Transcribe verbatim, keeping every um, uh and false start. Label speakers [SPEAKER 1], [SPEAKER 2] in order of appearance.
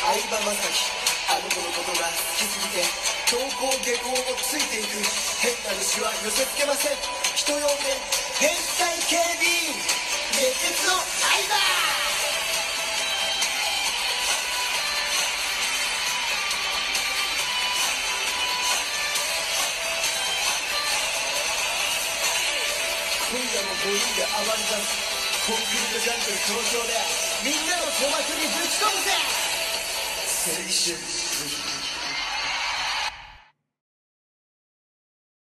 [SPEAKER 1] 相葉雅紀、あの子のことが好きすぎて登校下校もついていく。変な虫は寄せつけません。人呼んで変態警備員、熱血の相葉。今夜もごにんで暴れ出す。コンクリートジャングル東京でみんなの鼓膜にぶち込むぜ。青春